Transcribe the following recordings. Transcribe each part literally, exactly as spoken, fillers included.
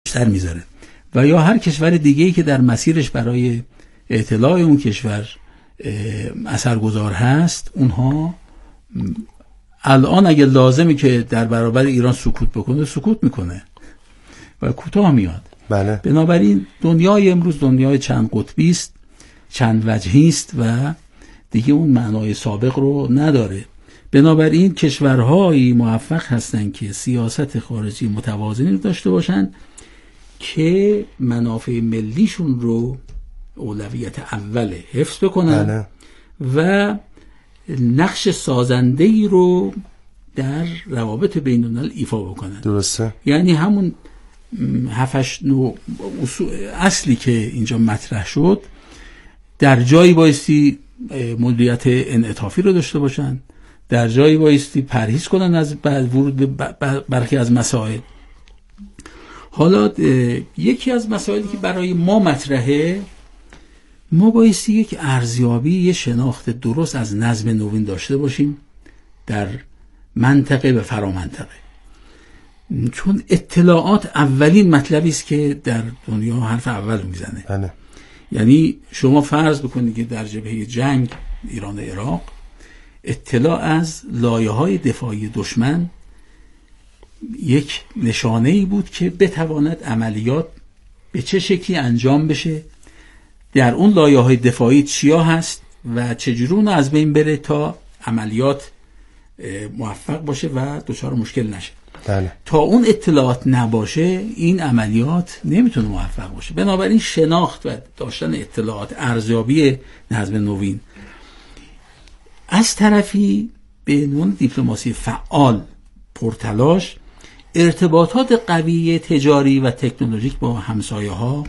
سر میذاره و یا هر کشور دیگه‌ای که در مسیرش برای اطلاع اون کشور اثرگذار هست، اونها الان اگه لازمی که در برابر ایران سکوت بکنه سکوت میکنه و کوتاه میاد. بله. بنابراین دنیای امروز دنیای چند قطبی است، چند وجهی است و دیگه اون معنای سابق رو نداره. بنابراین کشورهایی موفق هستند که سیاست خارجی متوازنی داشته باشند که منافع ملیشون رو اولویت اول حفظ بکنن. بله. و نقش سازنده‌ای رو در روابط بین الملل ایفا بکنن. درسته. یعنی همون هفتش نوع اصلی که اینجا مطرح شد در جایی بایستی مدیریت انعطافی رو داشته باشن، در جایی بایستی پرهیز کنن از ورود برخی از مسائل. حالا یکی از مسائلی که برای ما مطرحه، ما بایستی یک ارزیابی، یه شناخت درست از نظم نوین داشته باشیم در منطقه و فرامنطقه، چون اطلاعات اولین مطلبی است که در دنیا حرف اول میزنه. بله. یعنی شما فرض بکنید که در جبهه جنگ ایران و عراق اطلاع از لایه‌های دفاعی دشمن یک نشانه‌ای بود که بتواند عملیات به چه شکلی انجام بشه، در اون لایه‌های دفاعی چیا هست و چجوری اون از بین بره تا عملیات موفق باشه و دچار مشکل نشه. بله. تا اون اطلاعات نباشه این عملیات نمیتونه موفق باشه. بنابراین شناخت و داشتن اطلاعات، ارزیابی نظم نوین از طرفی به عنوان دیپلماسی فعال پرتلاش، ارتباطات قوی تجاری و تکنولوژیک با همسایه ها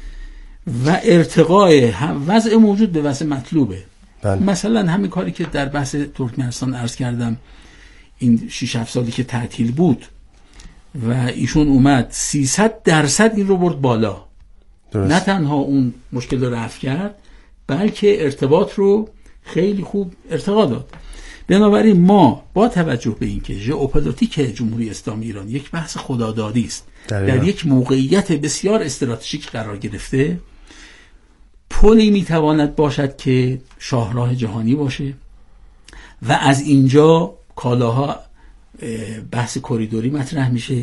و ارتقای وضع موجود به وضع مطلوبه. بله. مثلا همین کاری که در بحث ترکمنستان عرض کردم، این شش هفت سالی که تعطیل بود و ایشون اومد سیصد درصد این رو برد بالا. درست. نه تنها اون مشکل رو رفع کرد بلکه ارتباط رو خیلی خوب ارتقا داد. بنابراین ما با توجه به اینکه ژئوپلیتیک جمهوری اسلامی ایران یک بحث خدادادی است، در, در یک موقعیت بسیار استراتژیک قرار گرفته، پلی میتواند باشد که شاهراه جهانی باشه و از اینجا کالاها بحث کریدوری مطرح میشه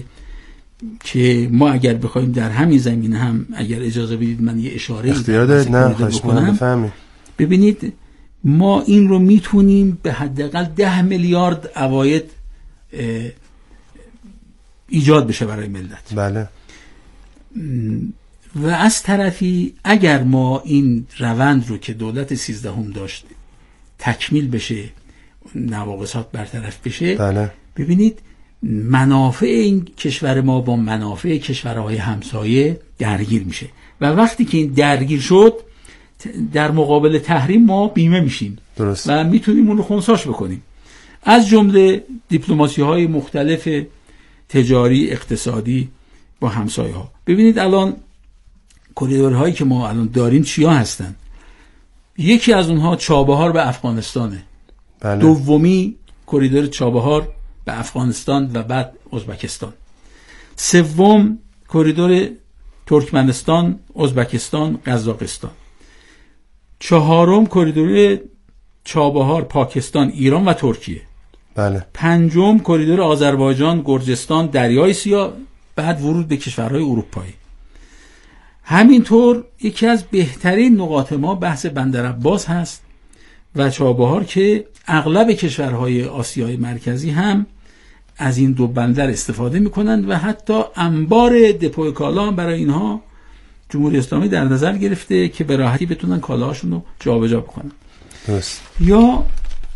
که ما اگر بخوایم در همین زمینه هم اگر اجازه بدید من یه اشاره اختیار دارید. نه خواهش می‌کنم بفهمید. ببینید ما این رو میتونیم به حداقل ده میلیارد عواید ایجاد بشه برای ملت. بله. و از طرفی اگر ما این روند رو که دولت سیزدهم داشت تکمیل بشه، نواقصات برطرف بشه، بله. ببینید منافع این کشور ما با منافع کشورهای همسایه درگیر میشه و وقتی که این درگیر شد در مقابل تحریم ما بیمه میشیم. درست. و میتونیم اون رو خنثاش بکنیم، از جمله دیپلماسی های مختلف تجاری اقتصادی با همسایه ها. ببینید الان کریدورهایی که ما الان داریم چیا هستن؟ یکی از اونها چابهار به افغانستانه. بله. دومی کریدور چابهار به افغانستان و بعد ازبکستان. سوم کریدور ترکمنستان، ازبکستان، قزاقستان. چهارم کریدور چابهار، پاکستان، ایران و ترکیه. بله. پنجم کریدور آذربایجان، گرجستان، دریای سیاه، بعد ورود به کشورهای اروپایی. همینطور یکی از بهترین نقاط ما بحث بندر عباس هست و چابهار که اغلب کشورهای آسیای مرکزی هم از این دو بندر استفاده میکنند و حتی انبار دپوی کالا هم برای اینها جمهوری اسلامی در نظر گرفته که به راحتی بتونن کالاهاشون رو جابجا بکنن. درست. یا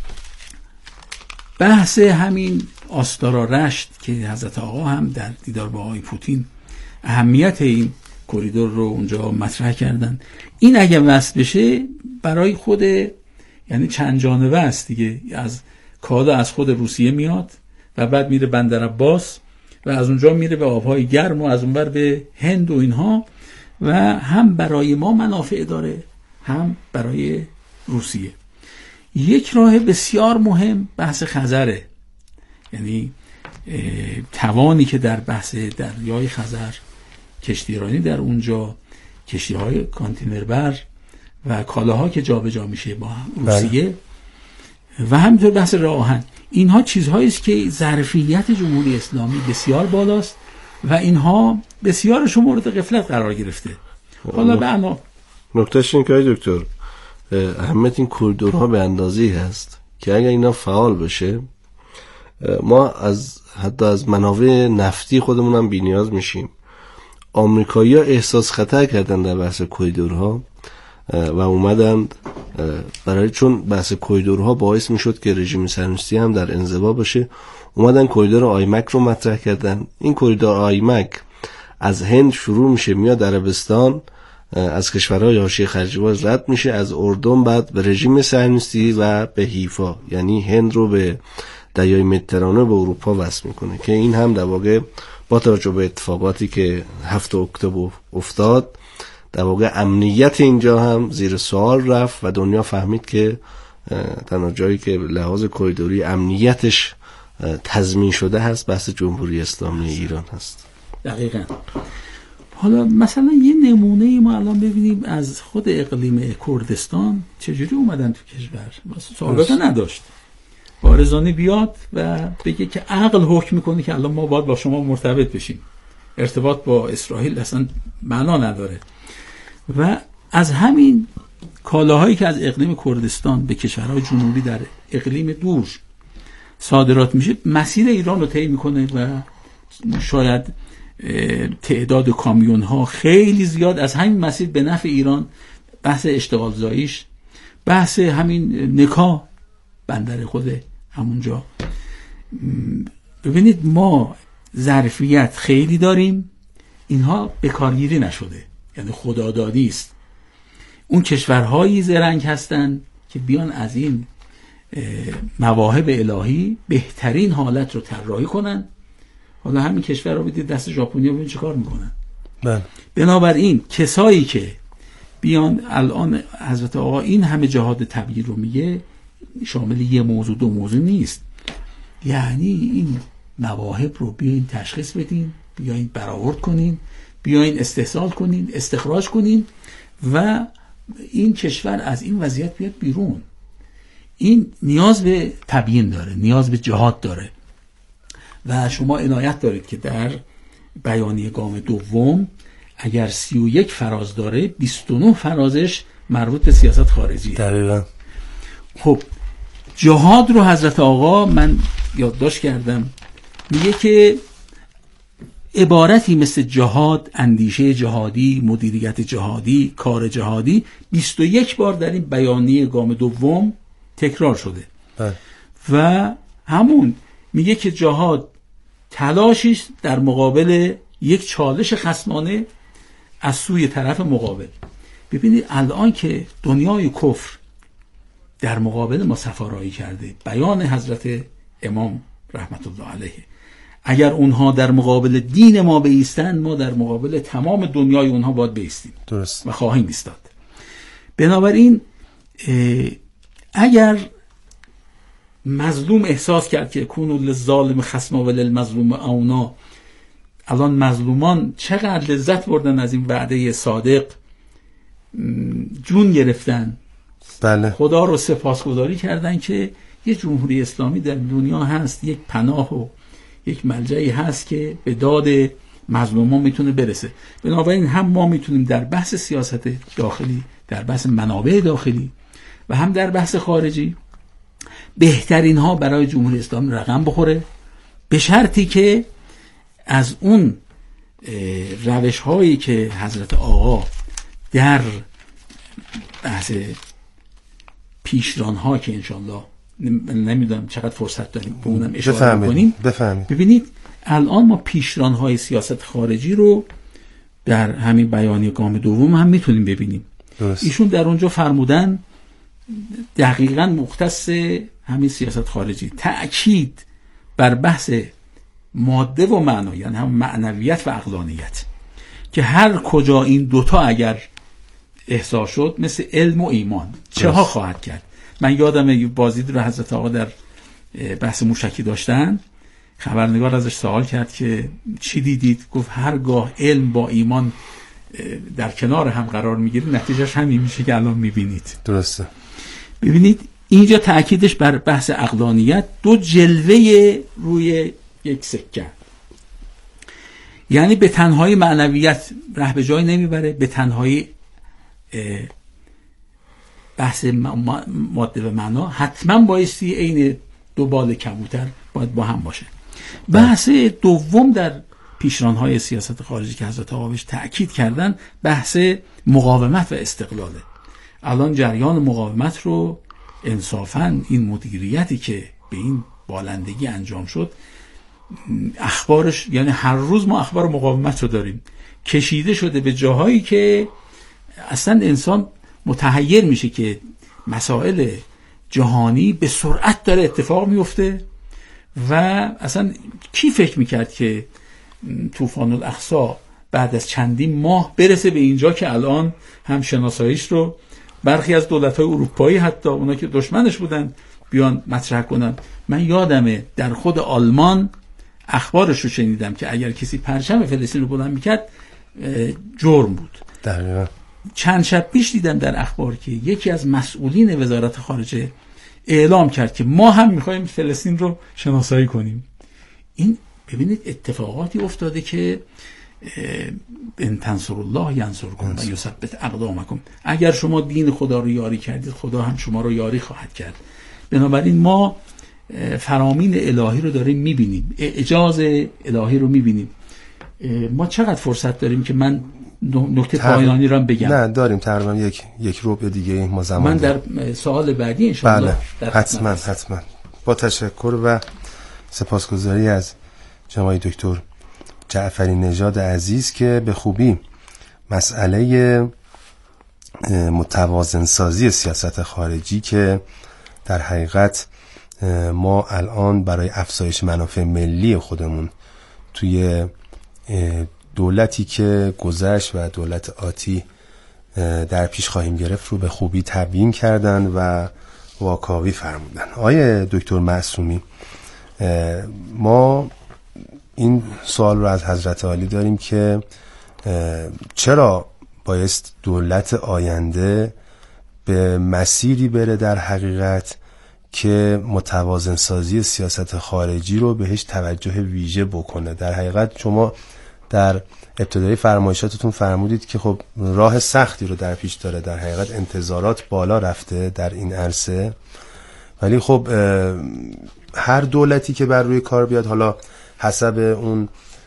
بحث همین آستارا رشت که حضرت آقا هم در دیدار با آقای پوتین اهمیت این کریدور رو اونجا مطرح کردن. این اگه وصل بشه برای خود، یعنی چند جانبه است دیگه، از کالا از خود روسیه میاد و بعد میره بندر عباس و از اونجا میره به آبهای گرم و از اونور به هند و اینها، و هم برای ما منافع داره هم برای روسیه. یک راه بسیار مهم بحث خزره، یعنی توانی که در بحث دریای خزر کشتیرانی در اونجا، کشتی‌های کانتینربر و کالاها که جابجا میشه با روسیه و همینطور بحث راه آهن. اینها چیزهایی است که ظرفیت جمهوری اسلامی بسیار بالاست و اینها بسیارش مورد غفلت قرار گرفته. حالا به انا نکتهش این که دکتر اهمیت این کریدورها به اندازه‌ای هست که اگر اینا فعال بشه ما از حتی از منابع نفتی خودمون هم بی‌نیاز میشیم. آمریکایی‌ها احساس خطر کردن در بحث کریدورها و اومدند برای چون بحث کریدورها باعث میشد که رژیم صهیونیستی هم در انزوا باشه، اومدن کریدور آیمک رو مطرح کردن. این کریدور آیمک از هند شروع میشه میاد عربستان، از کشورهای حاشیه خلیج‌فارس رد میشه، از اردن بعد به رژیم صهیونیستی و به حیفا، یعنی هند رو به دریای مدیترانه به اروپا وصل میکنه که این هم در واقع با توجه به اتفاقاتی که هفت اکتبر افتاد در واقع امنیت اینجا هم زیر سوال رفت و دنیا فهمید که تنها جایی که لحاظ کریدوری امنیتش تضمین شده هست بحث جمهوری اسلامی ایران هست. دقیقاً. حالا مثلا یه نمونه ما الان ببینیم از خود اقلیم کردستان چجوری اومدن تو کشور، سابقه نداشت. بارزانی بیاد و بگه که عقل حکم میکنه که الان ما باید با شما مرتبط بشیم، ارتباط با اسرائیل اصلا معنا نداره. و از همین کالاهایی که از اقلیم کردستان به کشورهای جنوبی در اقلیم دور صادرات میشه مسیر ایران رو طی میکنه و شاید تعداد کامیون ها خیلی زیاد از همین مسیر به نفع ایران، بحث اشتغال زاییش، بحث همین نکاح بندر خود همونجا. ببینید ما ظرفیت خیلی داریم، اینها بکارگیری نشده، یعنی خدادادی است. اون کشورهایی زرنگ هستن که بیان از این مواهب الهی بهترین حالت رو طراحی کنن. حالا همین کشور رو بدید دست ژاپنیا ببین چه کار میکنن. بله. بنابراین کسایی که بیان الان حضرت آقا این همه جهاد تبیین رو میگه شامل یه موضوع دو موضوع نیست، یعنی این مواهب رو بیاین تشخیص بدین، بیاین برآورد کنین، بیاین استحصال کنین، استخراج کنین و این کشور از این وضعیت بیاد بیرون. این نیاز به تبیین داره، نیاز به جهاد داره و شما عنایت دارید که در بیانیه گام دوم اگر سی و یک فراز داره بیست و نه فرازش مربوط به سیاست خارجی. دقیقاً. خب جهاد رو حضرت آقا من یادداشت کردم، میگه که عبارتی مثل جهاد، اندیشه جهادی، مدیریت جهادی، کار جهادی بیست و یک بار در این بیانیه گام دوم تکرار شده. بله. و همون میگه که جهاد تلاشی در مقابل یک چالش خصمانه از سوی طرف مقابل. ببینید الان که دنیای کفر در مقابل ما سفارایی کرده، بیان حضرت امام رحمت الله علیه، اگر اونها در مقابل دین ما بایستن ما در مقابل تمام دنیای اونها باید بایستیم. درست. و خواهیم ایستاد. بنابراین اگر مظلوم احساس کرد که کونوا للظالم خصما و للمظلوم اونا، الان مظلومان چقدر لذت بردن از این وعده صادق، جون گرفتن. بله. خدا رو سپاسگزاری کردن که یه جمهوری اسلامی در دنیا هست، یک پناه و یک ملجعی هست که به داد مظلومان میتونه برسه. بنابراین هم ما میتونیم در بحث سیاست داخلی، در بحث منابع داخلی و هم در بحث خارجی بهترین ها برای جمهوری اسلامی رقم بخوره، به شرطی که از اون روش هایی که حضرت آقا در بحث پیشران ها که انشالله نمیدونم چقدر فرصت داریم به اونم اشاره کنیم. ببینید الان ما پیشران های سیاست خارجی رو در همین بیانیه گام دوم هم میتونیم ببینیم. درست. ایشون در اونجا فرمودن دقیقاً مختص همین سیاست خارجی تأکید بر بحث ماده و معنا، یعنی هم معنویت و عقلانیت، که هر کجا این دوتا اگر احساس شد مثل علم و ایمان چه ها خواهد کرد. من یادم بازدید رو حضرت آقا در بحث موشکی داشتن، خبرنگار ازش سوال کرد که چی دیدید؟ گفت هرگاه علم با ایمان در کنار هم قرار میگیره نتیجهش همین میشه که الان میبینید. درسته. ببینید اینجا تأکیدش بر بحث عقلانیت، دو جلوه روی یک سکه، یعنی به تنهایی معنویت ره به جای نمیبره، به تنهایی بحث ماده و معنا حتما بایستی عین دو بال کبوتر باید با هم باشه. بحث دوم در پیشران‌های سیاست خارجی که حضرت آقا بهش تأکید کردن بحث مقاومت و استقلاله. الان جریان مقاومت رو انصافاً این مدیریتی که به این بالندگی انجام شد، اخبارش یعنی هر روز ما اخبار مقاومت رو داریم، کشیده شده به جاهایی که اصلا انسان متحیر میشه که مسائل جهانی به سرعت داره اتفاق میفته و اصلا کی فکر میکرد که طوفان الاقصی بعد از چندین ماه برسه به اینجا که الان هم شناساییش رو برخی از دولت‌های اروپایی حتی اونا که دشمنش بودن بیان مطرح کنن. من یادمه در خود آلمان اخبارش رو شنیدم که اگر کسی پرچم فلسطین رو بلند میکرد جرم بود. دقیقاً. چند شب پیش دیدم در اخبار که یکی از مسئولین وزارت خارجه اعلام کرد که ما هم میخوایم فلسطین رو شناسایی کنیم. این ببینید اتفاقاتی افتاده که ان تنصروا الله ینصرکم و یثبت اقدامکم. اگر شما دین خدا رو یاری کردید خدا هم شما رو یاری خواهد کرد. بنابراین ما فرامین الهی رو داریم میبینیم، اعجاز الهی رو میبینیم. ما چقدر فرصت داریم که من نکته پایانی رو بگم؟ نه داریم تقریبا یک یک ربع دیگه ما زمان من در سوال بعدی ان شاء الله بله حتما حتما با تشکر و سپاسگزاری از جناب دکتر جعفری نژاد عزیز که به خوبی مسئله متوازن سازی سیاست خارجی که در حقیقت ما الان برای افزایش منافع ملی خودمون توی دولتی که گذشت و دولت آتی در پیش خواهیم گرفت رو به خوبی تبیین کردن و واکاوی فرمودن. آیه دکتر معصومی، ما این سوال رو از حضرت عالی داریم که چرا بایست دولت آینده به مسیری بره در حقیقت که متوازن سازی سیاست خارجی رو بهش توجه ویژه بکنه؟ در حقیقت شما در ابتدای فرمایشاتتون فرمودید که خب راه سختی رو در پیش داره، در حقیقت انتظارات بالا رفته در این عرصه، ولی خب هر دولتی که بر روی کار بیاد حالا حسب اون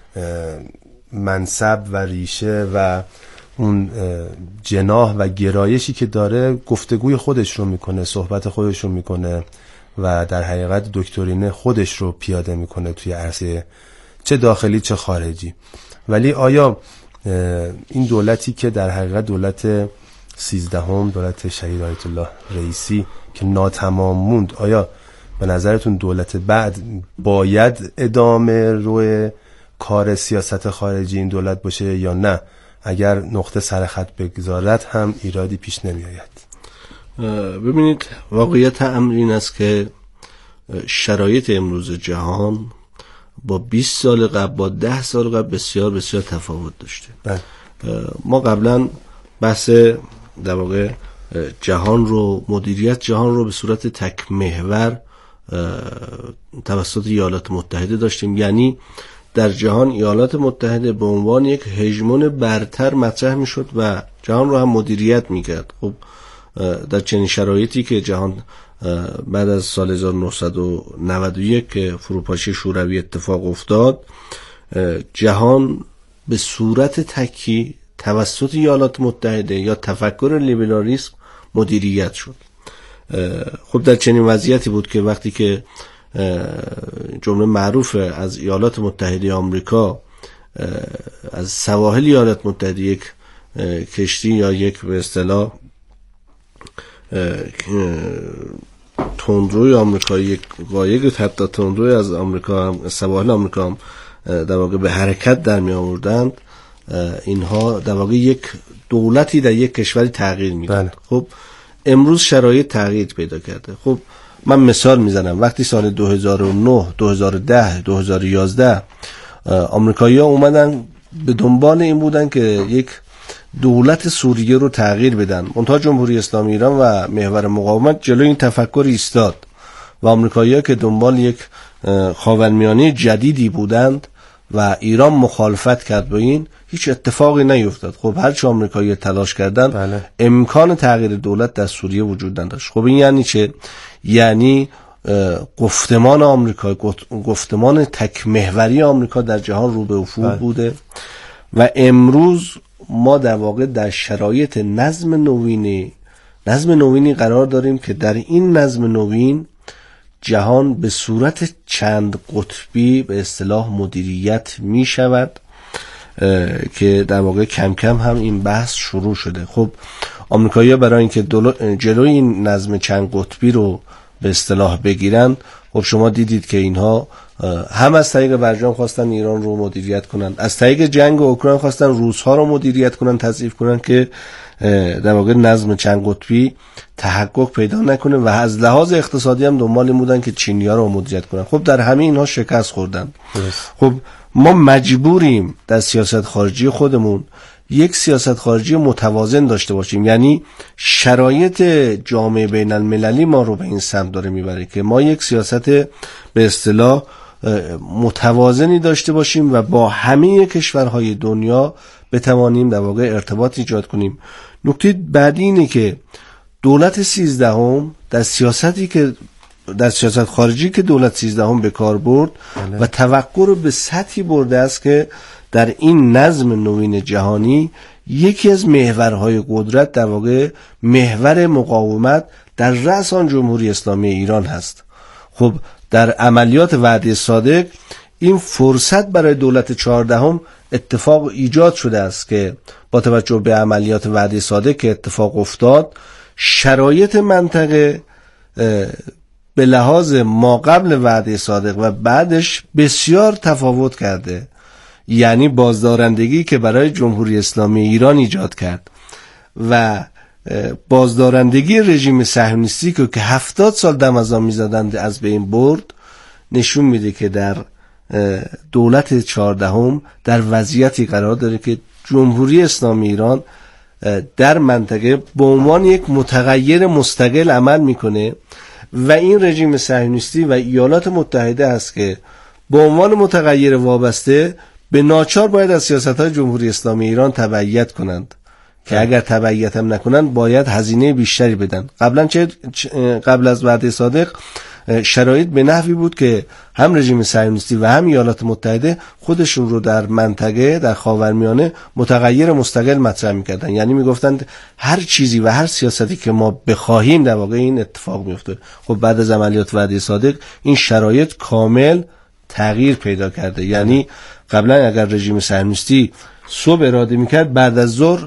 منصب و ریشه و اون جناح و گرایشی که داره گفتگوی خودش رو میکنه، صحبت خودش رو میکنه و در حقیقت دکترین خودش رو پیاده میکنه توی عرصه چه داخلی چه خارجی. ولی آیا این دولتی که در حقیقت دولت سیزدهم دولت شهید آیت الله رئیسی که ناتمام موند، آیا به نظرتون دولت بعد باید ادامه روی کار سیاست خارجی این دولت باشه یا نه؟ اگر نقطه سرخط بگذارد هم ایرادی پیش نمی آید؟ ببینید واقعیت امر این است که شرایط امروز جهان با بیست سال قبل با ده سال قبل بسیار بسیار تفاوت داشته. بله. ما قبلا بحث در واقع جهان رو، مدیریت جهان رو به صورت تک محور توسط ایالات متحده داشتیم، یعنی در جهان ایالات متحده به عنوان یک هژمون برتر مطرح میشد و جهان رو هم مدیریت میکرد. خب در چنین شرایطی که جهان بعد از سال هزار و نهصد و نود و یک که فروپاشی شوروی اتفاق افتاد، جهان به صورت تکی توسط ایالات متحده یا تفکر لیبرالیسم مدیریت شد. خب در چنین وضعیتی بود که وقتی که جمله معروف از ایالات متحده آمریکا از سواحل ایالات متحده یک کشتی یا یک به اصطلاح تندروی آمریکایی، یک قایق حتی تندروی از آمریکا هم سواحل آمریکا هم در واقع به حرکت در می آوردند، اینها در واقع یک دولتی در یک کشوری تغییر میداد. بله. خب امروز شرایط تغییر پیدا کرده. خب من مثال میزنم، وقتی سال دو هزار و نه، دو هزار و ده، دو هزار و یازده آمریکایی‌ها اومدن به دنبال این بودن که یک دولت سوریه رو تغییر بدن، منتها جمهوری اسلامی ایران و محور مقاومت جلوی این تفکر ایستاد و آمریکایی‌ها که دنبال یک خاورمیانه جدیدی بودند و ایران مخالفت کرد با این، هیچ اتفاقی نیفتاد. خب هرچه آمریکایی تلاش کردن بله. امکان تغییر دولت در سوریه وجود نداشت. خب این یعنی چه؟ یعنی گفتمان آمریکا، گفتمان تک محوری آمریکا در جهان رو به افول بله. بوده و امروز ما در واقع در شرایط نظم نوینی نظم نوینی قرار داریم که در این نظم نوین جهان به صورت چند قطبی به اصطلاح مدیریت می شود که در واقع کم کم هم این بحث شروع شده. خب آمریکایی‌ها برای اینکه جلوی این نظم چند قطبی رو به اصطلاح بگیرن، خب شما دیدید که اینها هم از طریق برجام خواستن ایران رو مدیریت کنن، از طریق جنگ اوکراین خواستن روس‌ها رو مدیریت کنن، تضعیف کنن که در واقع نظم چند قطبی تحقق پیدا نکنه و از لحاظ اقتصادی هم دنبال این بودن که چینی‌ها رو مدیریت کنن. خب در همه اینها شکست خوردن. خب ما مجبوریم در سیاست خارجی خودمون یک سیاست خارجی متوازن داشته باشیم، یعنی شرایط جامعه بین المللی ما رو به این سمت داره میبره که ما یک سیاست به اصطلاح متوازنی داشته باشیم و با همه کشورهای دنیا بتوانیم در واقع ارتباط ایجاد کنیم. نکته بعدی اینه که دولت سیزدهم در سیاستی که در سیاست خارجی که دولت سیزدهم به کار برد بله. و توقع رو به سطحی برده است که در این نظم نوین جهانی یکی از محورهای قدرت در واقع محور مقاومت در رأس آن جمهوری اسلامی ایران هست. خب در عملیات وعده صادق این فرصت برای دولت چهاردهم اتفاق ایجاد شده است که با توجه به عملیات وعده صادق که اتفاق افتاد، شرایط منطقه به لحاظ ما قبل وعده صادق و بعدش بسیار تفاوت کرده. یعنی بازدارندگی که برای جمهوری اسلامی ایران ایجاد کرد و بازدارندگی رژیم صهیونیستی که هفتاد سال دم از آن می‌زدند از بین برد، نشون میده که در دولت چهاردهم در وضعیتی قرار داره که جمهوری اسلامی ایران در منطقه به عنوان یک متغیر مستقل عمل میکنه و این رژیم صهیونیستی و ایالات متحده است که به عنوان متغیر وابسته به ناچار باید از سیاست‌های جمهوری اسلامی ایران تبعیت کنند که اگر تبعیت هم نکنند باید هزینه بیشتری بدن. قبلا چه قبل از وعده صادق شرایط به نحوی بود که هم رژیم صهیونیستی و هم ایالات متحده خودشون رو در منطقه در خاورمیانه متغیر مستقل مطرح می‌کردن، یعنی میگفتند هر چیزی و هر سیاستی که ما بخواهیم در واقع این اتفاق میفته. خب بعد از عملیات وعده صادق این شرایط کامل تغییر پیدا کرده، یعنی قبلا اگر رژیم صهیونیستی صبح اراده میکرد بعد از ظهر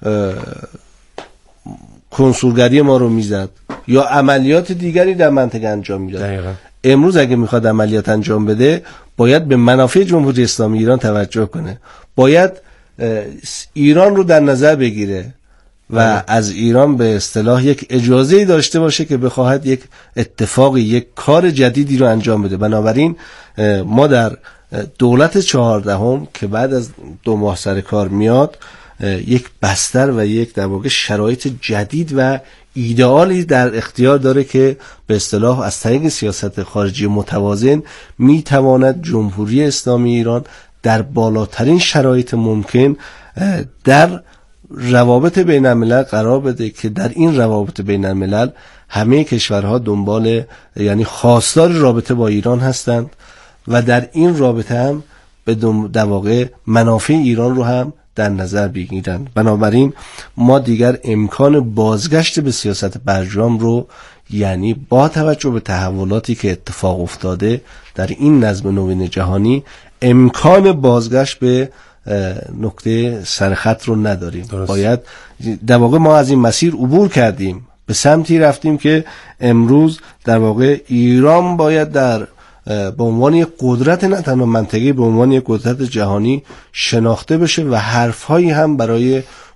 کنسولگری ما رو میزد یا عملیات دیگری در منطقه انجام میداد. امروز اگه میخواد عملیات انجام بده باید به منافع جمهوری اسلامی ایران توجه کنه، باید ایران رو در نظر بگیره و آه. از ایران به اصطلاح یک اجازه‌ای داشته باشه که بخواهد یک اتفاقی، یک کار جدیدی رو انجام بده. بنابراین ما در دولت چهاردهم که بعد از دو ماه سر کار میاد یک بستر و یک در واقع شرایط جدید و ایدئالی در اختیار داره که به اصطلاح از طریق سیاست خارجی متوازن میتواند جمهوری اسلامی ایران در بالاترین شرایط ممکن در روابط بین الملل قرار بده که در این روابط بین الملل همه کشورها دنبال یعنی خواستار رابطه با ایران هستند و در این رابطه هم به در واقع منافع ایران رو هم در نظر بگیرن. بنابراین ما دیگر امکان بازگشت به سیاست برجام رو، یعنی با توجه به تحولاتی که اتفاق افتاده در این نظم نوین جهانی، امکان بازگشت به نقطه سرخط رو نداریم. درست. باید در واقع ما از این مسیر عبور کردیم، به سمتی رفتیم که امروز در واقع ایران باید در به عنوان یک قدرت نه تنها منطقه‌ای، به عنوان یک قدرت جهانی شناخته بشه و حرفهایی هم برای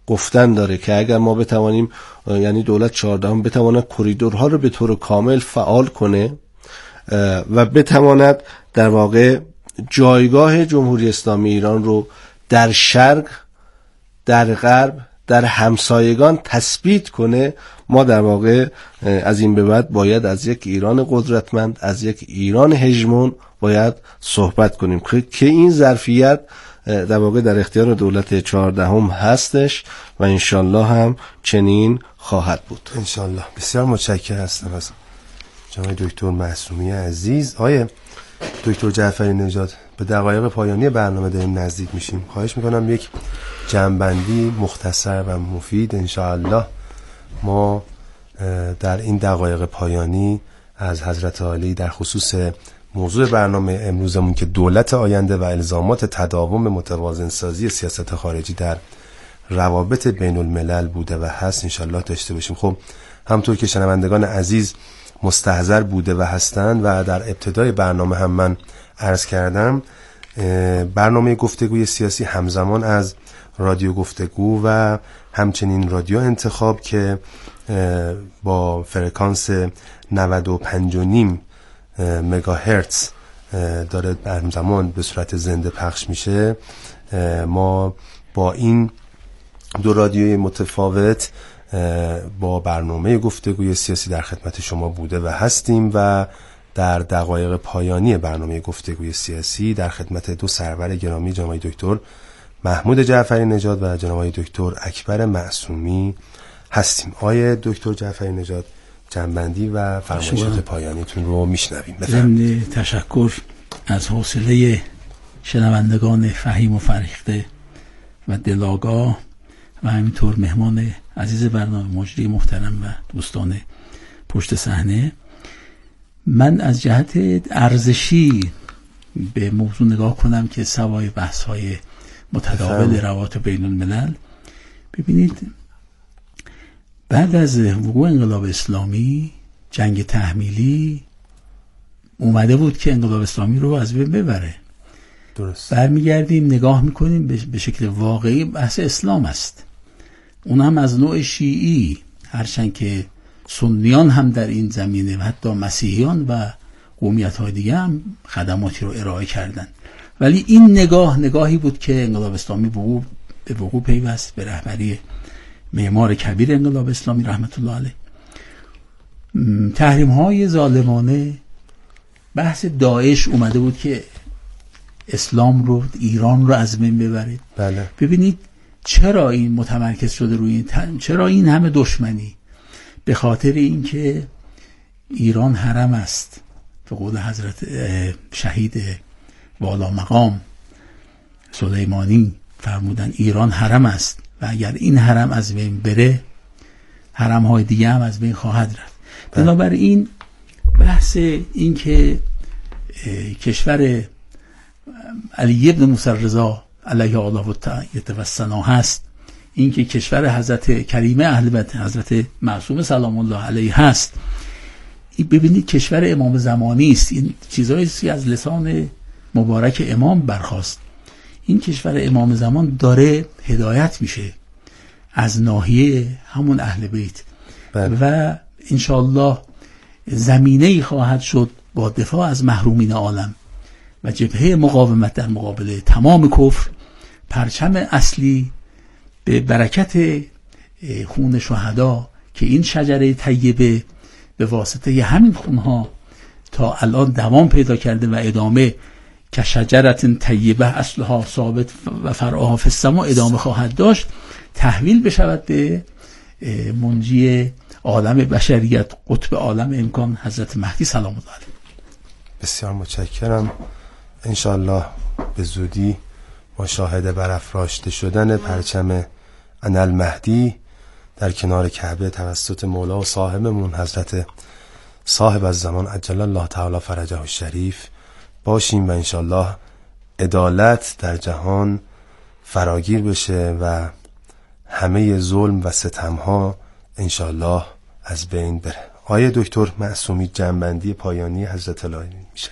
گفتن داره که اگر ما بتوانیم، یعنی دولت چهاردهم بتواند کریدورها رو به طور کامل فعال کنه و بتواند در واقع جایگاه جمهوری اسلامی ایران رو در شرق، در غرب، در همسایگان تثبیت کنه، ما در واقع از این به بعد باید از یک ایران قدرتمند، از یک ایران هژمون باید صحبت کنیم که این ظرفیت در واقع در اختیار دولت چهاردهم هستش و انشالله هم چنین خواهد بود. انشالله. بسیار متشکرم هستم از جناب دکتر معصومی عزیز. آیه دکتر جعفری نژاد، به دقایق پایانی برنامه داریم نزدیک میشیم. خواهش میکنم یک جمع‌بندی مختصر و مفید انشاءالله ما در این دقایق پایانی از حضرت عالی در خصوص موضوع برنامه امروزمون که دولت آینده و الزامات تداوم متوازن سازی سیاست خارجی در روابط بین الملل بوده و هست انشاءالله داشته باشیم. خب همطور که شنوندگان عزیز مستحضر بوده و هستند و در ابتدای برنامه هم من عرض کردم، برنامه گفتگوی سیاسی همزمان از رادیو گفتگو و همچنین رادیو انتخاب که با فرکانس نود و پنج و نیم مگاهرتز داره همزمان به صورت زنده پخش میشه، ما با این دو رادیوی متفاوت با برنامه گفتگوی سیاسی در خدمت شما بوده و هستیم و در دقایق پایانی برنامه گفتگوی سیاسی در خدمت دو سرور گرامی جناب دکتر محمود جعفری نژاد و جناب دکتر اکبر معصومی هستیم. آقای دکتر جعفری نژاد، جنبندی و فرمایشات پایانیتون رو میشنویم. ضمن تشکر از حوصله شنوندگان فهیم و فریخته و دلاگاه و همینطور مهمان عزیز برنامه مجری محترم و دوستان پشت صحنه، من از جهت ارزشی به موضوع نگاه کنم که سوای بحث های متداول روابط بین الملل، ببینید بعد از وقوع انقلاب اسلامی جنگ تحمیلی اومده بود که انقلاب اسلامی رو از بین ببره. درست. برمیگردیم نگاه میکنیم به شکل واقعی بحث اسلام است، اون هم از نوع شیعی، هرچند که سنیان هم در این زمینه و حتی مسیحیان و قومیت های دیگه هم خدماتی رو ارائه کردن، ولی این نگاه نگاهی بود که انقلاب اسلامی به وقوع پیوست به رهبری معمار کبیر انقلاب اسلامی رحمت الله علیه. تحریم های ظالمانه، بحث داعش اومده بود که اسلام رو، ایران رو از بین ببرید. بله. ببینید چرا این متمرکز شده روی این تن؟ چرا این همه دشمنی؟ به خاطر اینکه ایران حرم است، به قول حضرت شهید والا مقام سلیمانی فرمودن ایران حرم است و اگر این حرم از بین بره حرم های دیگه هم از بین خواهد رفت. بنابراین بحث این که کشور علی ابن موسی رضا علیه الله و ثنا هست، این که کشور حضرت کریمه اهل بیت حضرت معصوم سلام الله علیه هست، این ببینید کشور امام زمانی است. این چیزایی از لسان مبارک امام برخاست. این کشور امام زمان داره هدایت میشه از ناحیه همون اهل بیت و انشاءالله زمینه‌ای خواهد شد با دفاع از محرومین عالم و جبهه مقاومت در مقابل تمام کفر. پرچم اصلی به برکت خون شهدا که این شجره طیبه به واسطه همین خونها تا الان دوام پیدا کرده و ادامه که شجرت طیبه اصلها ثابت و فرعها فی السماء ادامه خواهد داشت، تحویل بشود به منجی عالم بشریت، قطب عالم امکان حضرت مهدی سلام الله علیه. بسیار متشکرم. انشاءالله به زودی ما شاهد برافراشته شدن پرچم انالمهدی در کنار کعبه توسط مولا و صاحبمون حضرت صاحب الزمان عجل الله تعالی فرجه الشریف باشیم و انشاءالله عدالت در جهان فراگیر بشه و همه ظلم و ستمها انشاءالله از بین بره. آیه دکتر معصومی، جنبندی پایانی حضرت الهی میشه.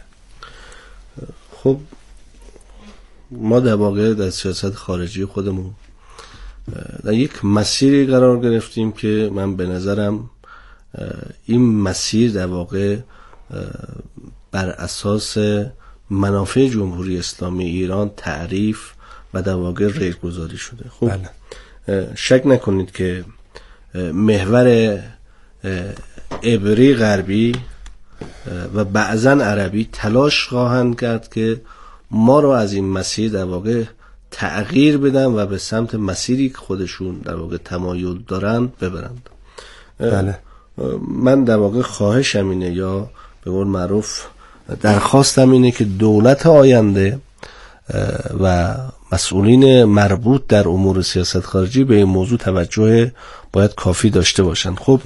خب ما در واقع در سیاست خارجی خودمون در یک مسیری قرار گرفتیم که من به نظرم این مسیر در واقع بر اساس منافع جمهوری اسلامی ایران تعریف و در واقع ریل گذاری شده. خب بله. شک نکنید که محور عبری غربی و بعضا عربی تلاش خواهند کرد که ما رو از این مسیر در واقع تغییر بدن و به سمت مسیری که خودشون در واقع تمایل دارن ببرند. بله. من در واقع خواهشم اینه یا به قول معروف درخواستم اینه که دولت آینده و مسئولین مربوط در امور سیاست خارجی به این موضوع توجه باید کافی داشته باشند. خب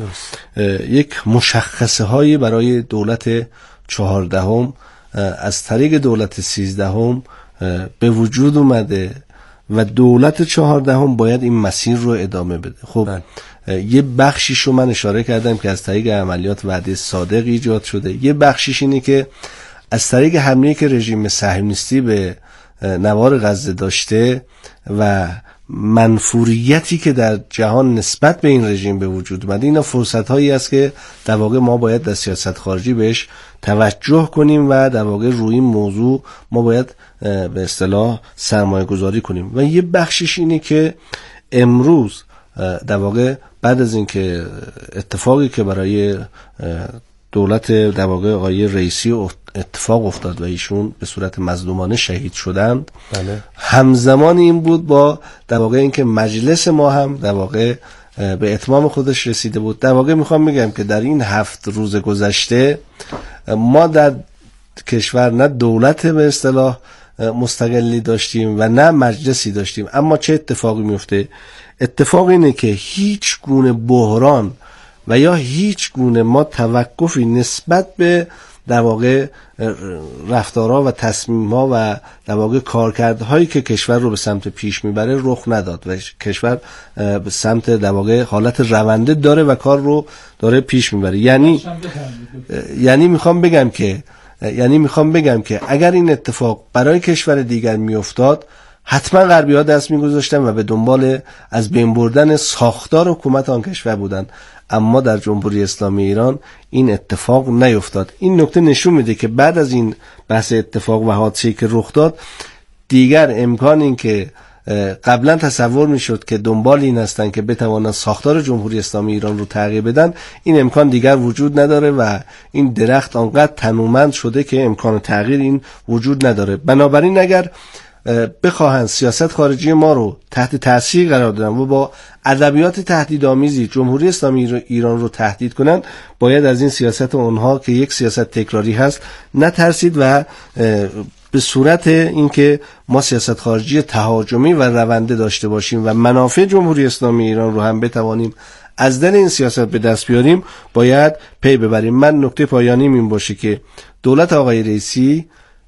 یک مشخصه هایی برای دولت چهاردهم از طریق دولت سیزدهم به وجود اومده و دولت چهاردهم باید این مسیر رو ادامه بده. خب یه بخشیش رو من اشاره کردم که از طریق عملیات وعده صادق ایجاد شده، یه بخشیش اینه که از طریق حمله که رژیم صهیونیستی به نوار غزه داشته و منفوریتی که در جهان نسبت به این رژیم به وجود اومده، اینا فرصت هایی است که در واقع ما باید در سیاست خارجی بهش توجه کنیم و در واقع روی این موضوع ما باید به اصطلاح سرمایه گذاری کنیم. و یه بخشش اینه که امروز در واقع بعد از اینکه اتفاقی که برای دولت در واقع آقای رئیسی اتفاق افتاد و ایشون به صورت مظلومانه شهید شدند، بله. همزمان این بود با در واقع اینکه مجلس ما هم در واقع به اتمام خودش رسیده بود. در واقع میخوام بگم که در این هفت روز گذشته ما در کشور نه دولت به اصطلاح مستقلی داشتیم و نه مجلسی داشتیم، اما چه اتفاقی میفته؟ اتفاق اینه که هیچ گونه بحران و یا هیچ گونه ما توقفی نسبت به در واقع رفتارها و تصمیم‌ها و در واقع کارکردهایی که کشور رو به سمت پیش میبره رخ نداد و کشور به سمت در واقع حالت رونده داره و کار رو داره پیش میبره. یعنی یعنی میخوام بگم که یعنی میخوام بگم که اگر این اتفاق برای کشور دیگر میافتاد، حتما غربی‌ها دست می‌گذاشتن و به دنبال از بین بردن ساختار حکومت آن کشور بودن، اما در جمهوری اسلامی ایران این اتفاق نیفتاد. این نکته نشون میده که بعد از این بحث اتفاق و حادثه‌ای که رخ داد، دیگر امکان این که قبلا تصور میشد که دنبال این هستن که بتوانند ساختار جمهوری اسلامی ایران رو تغییر بدن، این امکان دیگر وجود نداره و این درخت آنقدر تنومند شده که امکان تغییر این وجود نداره. بنابراین اگر بخواهند سیاست خارجی ما رو تحت تاثیر قرار دادن و با ادبیات تهدیدآمیزی جمهوری اسلامی ایران رو تهدید کنن، باید از این سیاست اونها که یک سیاست تکراری هست نترسید و به صورت اینکه ما سیاست خارجی تهاجمی و رونده داشته باشیم و منافع جمهوری اسلامی ایران رو هم بتوانیم از دل این سیاست به دست بیاریم، باید پی ببریم. من نکته پایانیم این باشه که دولت آقای رئیسی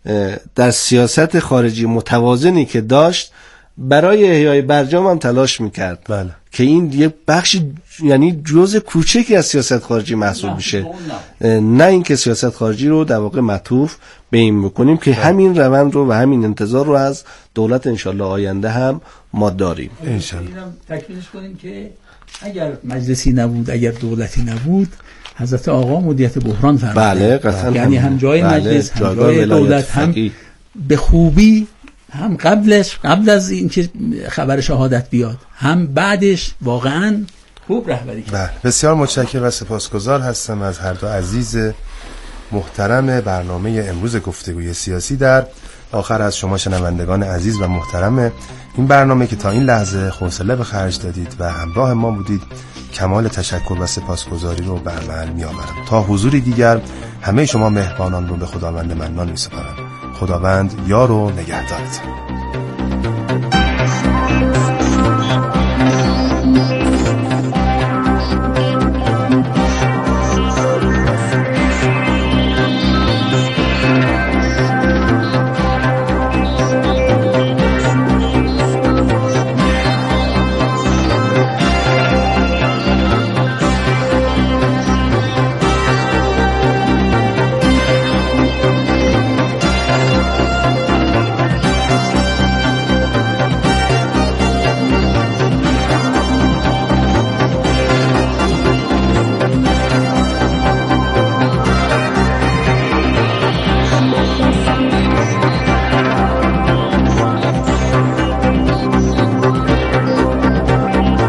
در سیاست خارجی متوازنی که داشت برای احیای برجام هم تلاش میکرد، بله. که این یه بخش یعنی جزء کوچکی از سیاست خارجی محسوب میشه، نه, نه اینکه سیاست خارجی رو در واقع معطوف به این بکنیم که بله. همین روند رو و همین انتظار رو از دولت انشالله آینده هم ما داریم. انشالله تکمیلش کنیم که اگر مجلسی نبود، اگر دولتی نبود، حضرت آقا مدیریت بحران فرمودند. بله، یعنی هم جای بله، مجلس هم جای دولت هم فقی. به خوبی هم قبلش قبل از اینکه خبر شهادت بیاد هم بعدش واقعا خوب رهبری کرد. بله، بسیار متشکرم و سپاسگزار هستم از هر دو عزیز محترم برنامه امروز گفتگوی سیاسی. در آخر از شما شنوندگان عزیز و محترم این برنامه که تا این لحظه حوصله به خرج دادید و همراه ما بودید، کمال تشکر و سپاسگزاری رو به عمل می‌آورم. تا حضوری دیگر همه شما مهربانان رو به خداوند منان می‌سپارم. خداوند یار و نگهدارتون.